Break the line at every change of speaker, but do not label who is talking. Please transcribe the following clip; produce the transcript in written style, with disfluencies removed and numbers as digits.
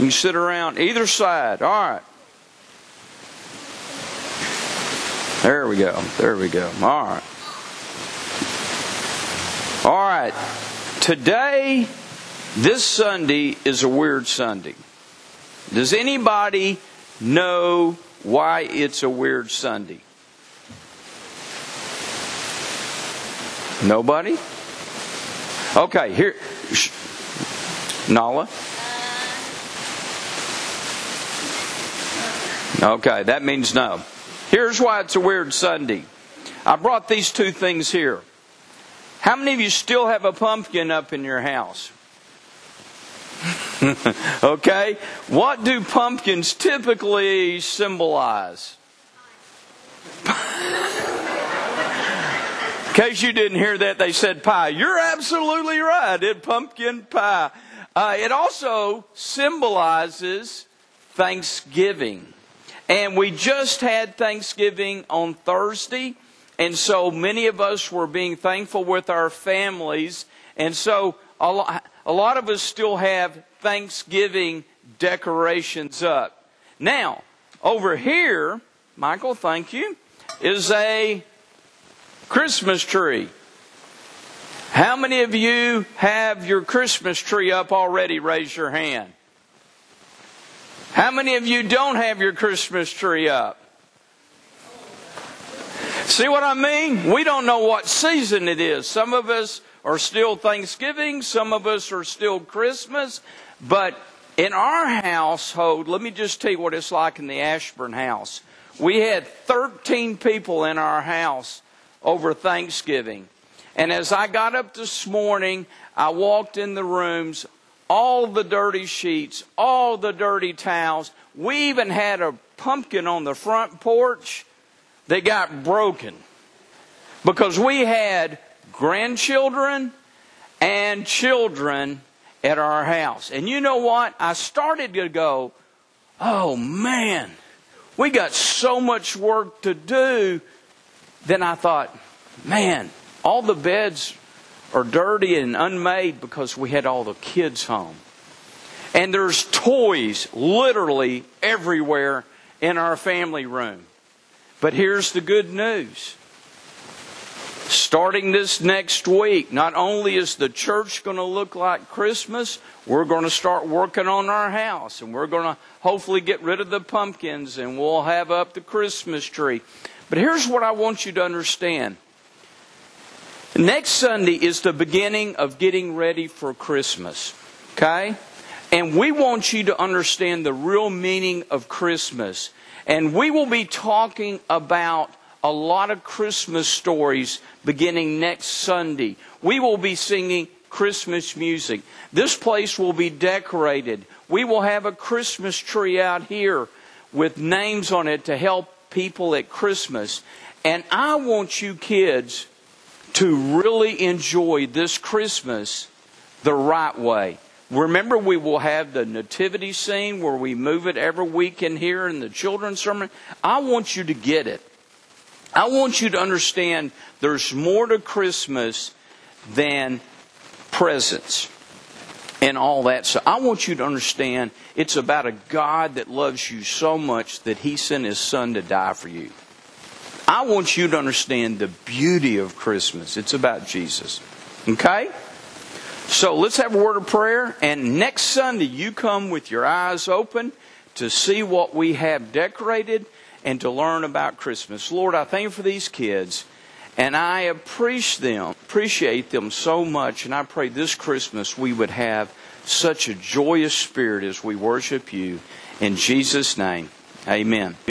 can sit around either side. All right. There we go. There we go. All right. All right. Today, this Sunday is a weird Sunday. Does anybody know why it's a weird Sunday? Nobody? Okay, here. Nala? Okay, that means no. Here's why it's a weird Sunday. I brought these two things here. How many of you still have a pumpkin up in your house? Okay. What do pumpkins typically symbolize? In case you didn't hear that, they said pie. You're absolutely right. It's pumpkin pie. It also symbolizes Thanksgiving. And we just had Thanksgiving on Thursday. And so many of us were being thankful with our families. And so a lot of us still have Thanksgiving decorations up. Now, over here, Michael, thank you, is a Christmas tree. How many of you have your Christmas tree up already? Raise your hand. How many of you don't have your Christmas tree up? See what I mean? We don't know what season it is. Some of us are still Thanksgiving. Some of us are still Christmas. But in our household, let me just tell you what it's like in the Ashburn house. We had 13 people in our house over Thanksgiving. And as I got up this morning, I walked in the rooms, all the dirty sheets, all the dirty towels. We even had a pumpkin on the front porch that got broken because we had grandchildren and children at our house. And you know what? I started to go, oh man, we got so much work to do. Then I thought, man, all the beds are dirty and unmade because we had all the kids home. And there's toys literally everywhere in our family room. But here's the good news. Starting this next week, not only is the church going to look like Christmas, we're going to start working on our house. And we're going to hopefully get rid of the pumpkins and we'll have up the Christmas tree. But here's what I want you to understand. Next Sunday is the beginning of getting ready for Christmas. Okay? And we want you to understand the real meaning of Christmas. And we will be talking about a lot of Christmas stories beginning next Sunday. We will be singing Christmas music. This place will be decorated. We will have a Christmas tree out here with names on it to help people at Christmas. And I want you kids to really enjoy this Christmas the right way. Remember, we will have the nativity scene where we move it every week in here in the children's sermon. I want you to get it. I want you to understand there's more to Christmas than presents and all that. So I want you to understand it's about a God that loves you so much that He sent His Son to die for you. I want you to understand the beauty of Christmas. It's about Jesus. Okay? So let's have a word of prayer. And next Sunday, you come with your eyes open to see what we have decorated and to learn about Christmas. Lord, I thank you for these kids. And I appreciate them so much. And I pray this Christmas we would have such a joyous spirit as we worship you. In Jesus' name, amen.